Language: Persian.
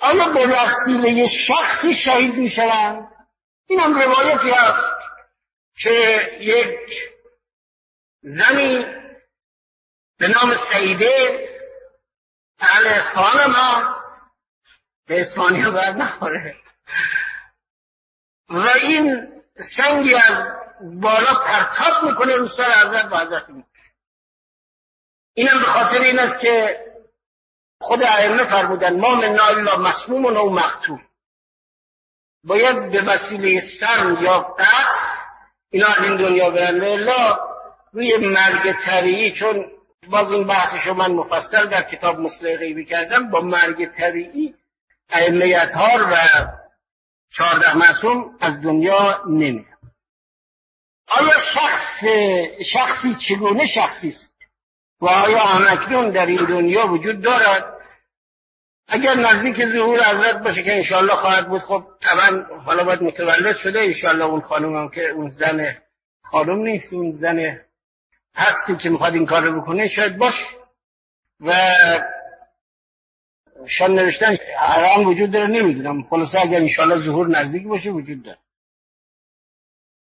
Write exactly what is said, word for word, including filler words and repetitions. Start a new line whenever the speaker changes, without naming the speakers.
آیا به وسیله شخصی شهید می شوند؟ این هم روایتی هست که یک زنی به نام سعیده اهل اصفهان هم هست، به اسپانی هم باید نخوره، و این سنگی از بالا پرتاب میکنه رو سر حضرت و حضرت میکنه. این هم به خاطر این است که خود ائمه فرمودن ما من الا مسموم و مقتول، باید به وسیله سم یا قتل اینا از این دنیا برن، الا روی مرگ طبیعی، چون باز این بحثشو من مفصل در کتاب مصلح غیبی کردم، با مرگ طبیعی ائمه اطهار و چهارده معصوم از دنیا نمیرن. آیا شخص شخصی چگونه شخصی است و آیا همکنون در این دنیا وجود دارد؟ اگر نزدیک ظهور حضرت باشه که انشاءالله خواهد بود، خب طبعا حالا باید متولد شده انشاءالله اون خانم هم که اون زن خانم نیست، اون زن هستی که میخواد این کار رو بکنه شاید باش، و شان نوشتن الان وجود داره نمیدونم، خلاصه اگر انشاءالله ظهور نزدیک باشه وجود داره.